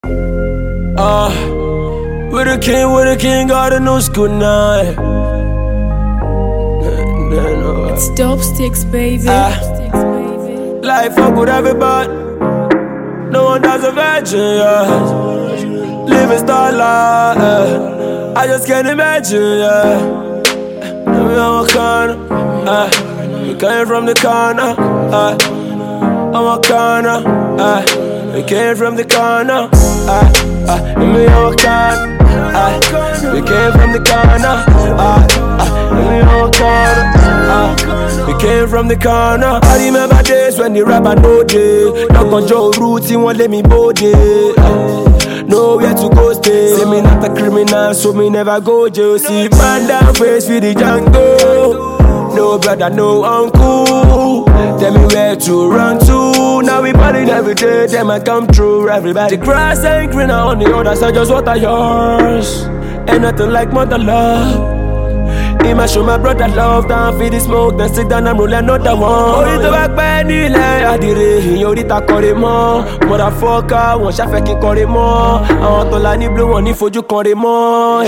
With the king, got a new school night. It's dope sticks, baby. Life fuck with everybody. No one does a virgin, yeah. Living star life, I just can't imagine, yeah. I'm a corner, we came from the corner, I'm a corner, we came from the corner, me on a corner, we came from the corner, me on a corner, we came from the corner. I remember days when the rapper no day, knock on Joe Roots, he won't let me body. Nowhere to go stay. Say me not a criminal, so me never go jail. See man down face for the jungle. No brother, no uncle. Tell me where to run to. Now we partying every day, them I come through. Everybody the grass ain't greener on the other side, just water yours. Ain't nothing like mother love. I'ma show my brother love, down feed the smoke, then sit down and roll another one. Orí tó bá pẹ́ nílẹ̀ àdìrẹ, ìyẹn oríta kọrin mọ́. Motherfucker, wọ́n ṣàfẹ́ kí n kọrin mọ́. Àwọn tó la ní blue, wọ́n ní fojú kọrin mọ́.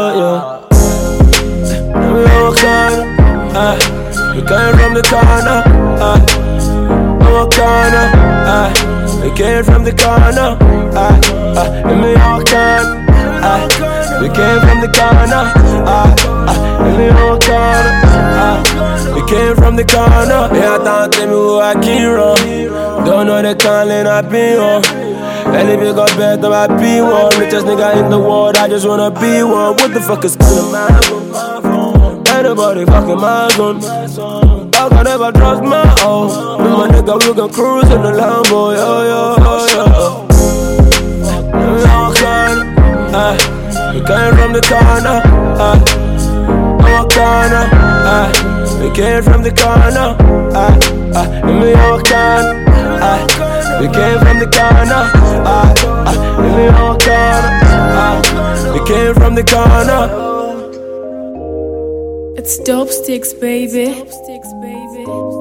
We came from the corner, I'm a corner, we came from the corner, in me all corner, we came from the corner, in me all corner, we came from the corner. Yeah, don't tell me who I can't run. Don't know the calling I been on. Any big or better, I be one. Richest nigga in the world, I just wanna be one. What the fuck is calling my phone? Anybody fucking my gun. I can never trust my own. Me my nigga, we can cruise in the Lambo, yo. We came from the corner, I'm a corner, we came from the corner, in me all corner, we came from the corner, in me all corner, we came from the corner. It's dope sticks, baby.